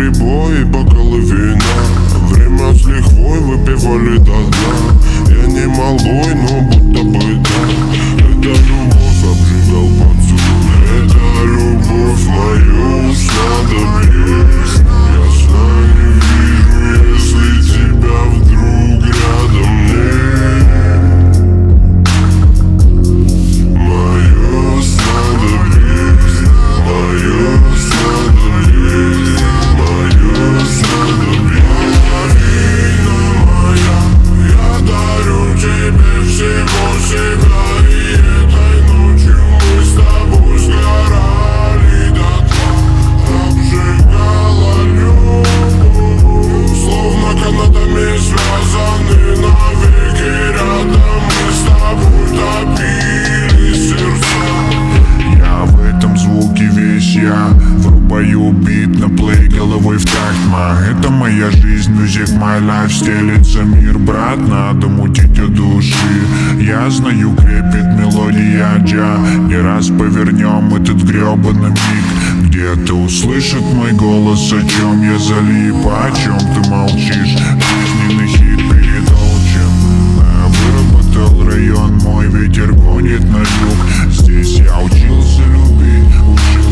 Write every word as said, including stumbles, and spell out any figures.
прибой и бокалы вина. Время с лихвой выпивали до дна. Я не малой, но будто бы да. Это любовь обжигал поцелуй. Это любовь мою снадобье. Я сна не вижу, если тебя вдруг рядом нет. Мое снадобье, мое снадобье, мое снадобье. Половина моя, я дарю тебе всего себя. И этой ночью мы с тобой сгорали дотла. Обжигала любовь, словно канатами связаны навеки рядом. Мы с тобой топили сердца. Я в этом звуке весь я. Врубаю бит на плей головой в такт, ма. Это моя жизнь, music my life. Стелится мир, брат, надо мутить от души. Я знаю, крепит мелодия джа. Не раз повернем этот гребаный миг. Где-то услышит мой голос, о чем я залип, о чем ты молчишь. Жизненный хит перед отчим. Выработал район мой, ветер гонит на юг. Здесь я учился любить, учился